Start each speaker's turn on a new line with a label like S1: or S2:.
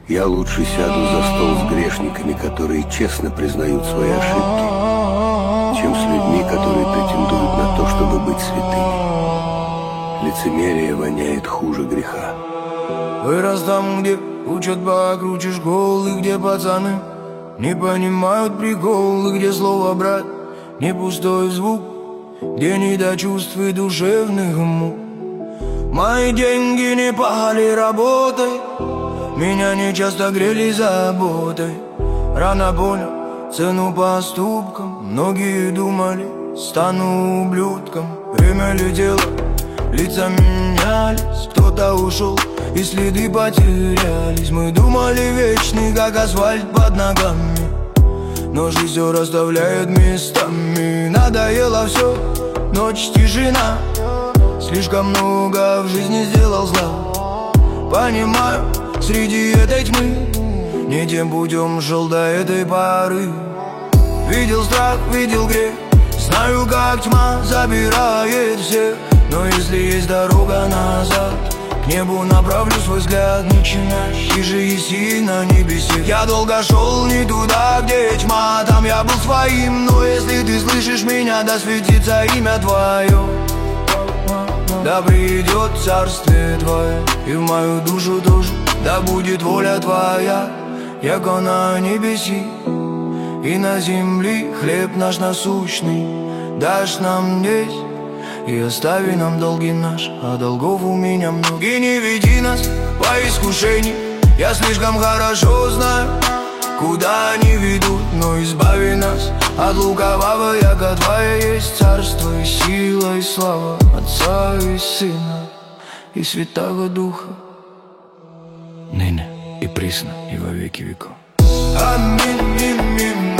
S1: Я лучше сяду за стол с грешниками, которые честно признают свои ошибки, чем с людьми, которые претендуют на то, чтобы быть святыми. Лицемерие воняет хуже греха.
S2: Вырос там, где учат покруче школы, где пацаны не понимают приколы, где слово «брат» не пустой звук, где не до чувств и душевных мук. Мои деньги не пахали работой, меня не часто грели заботой. Рано понял цену поступкам, многие думали, стану ублюдком. Время летело, лица менялись, кто-то ушел и следы потерялись. Мы думали вечный, как асфальт под ногами, но жизнь все расставляет местами. Надоело все, ночь, тишина, слишком много в жизни сделал зла. Понимаю, среди этой тьмы не тем путем шел до этой поры. Видел страх, видел грех, знаю, как тьма забирает всех. Но если есть дорога назад, к небу направлю свой взгляд, начинающий же и сильно на небесе. Я долго шел не туда, где тьма, там я был своим. Но если ты слышишь меня, да светится имя твое, да придет царствие твое и в мою душу тоже. Да будет воля твоя, яко на небеси и на земле. Хлеб наш насущный дашь нам здесь, и остави нам долги наши, а долгов у меня много. И не веди нас по искушению, я слишком хорошо знаю, куда они ведут. Но избави нас от лукавого, яко Твое есть царство и сила и слава Отца и Сына и Святого Духа, ныне и присно и во веки веков. Аминь, аминь, аминь.